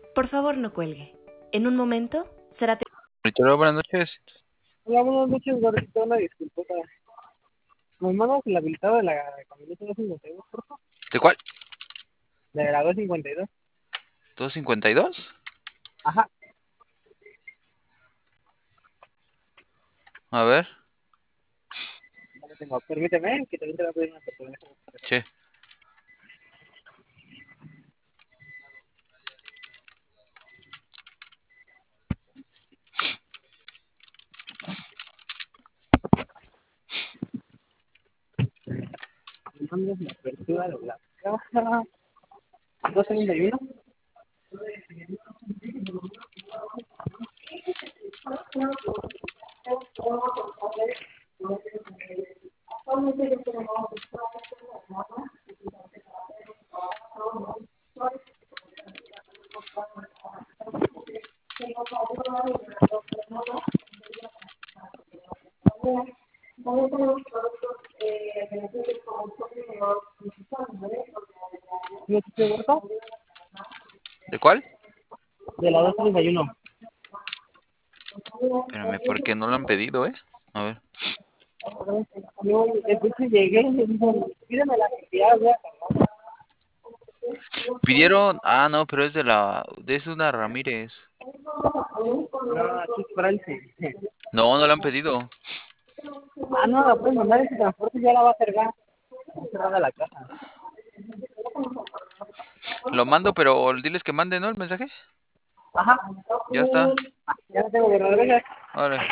Por favor, no cuelgue. En un momento será... Hola, buenas noches. Hola, buenas noches, gordito. Una disculpota. Me mandas el habilitado de la camioneta 252, por favor. ¿De cuál? De la 252. ¿252? Ajá. A ver. Ya lo tengo. Permíteme, que también te voy a pedir una persona. Che. Me mandas la apertura de la caja 231. ¿No es este huerto? ¿De cuál? De la 231. Espérame, porque no lo han pedido, ¿eh? A ver. Yo, entonces llegué y me dijo, pídeme la cantidad, ya. Pidieron... Ah, no, pero es de la... Es una Ramírez. No, aquí es para el sí. No, no lo han pedido. Ah, no, la puedes mandar ese transporte, ya la va a cargar. Está cerrada la caja. Lo mando, pero diles que mande, ¿no? El mensaje. Ajá. Ya está. Ya lo tengo, gracias. Ahora.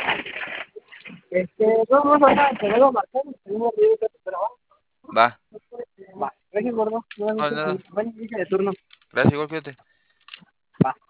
Vamos a te vuelvo a marcar, tenemos que ir a tu trabajo. Va. Va, gracias, gordo. No, Nuevamente, nada. buen inicio de turno. Gracias, igual, fíjate. Va.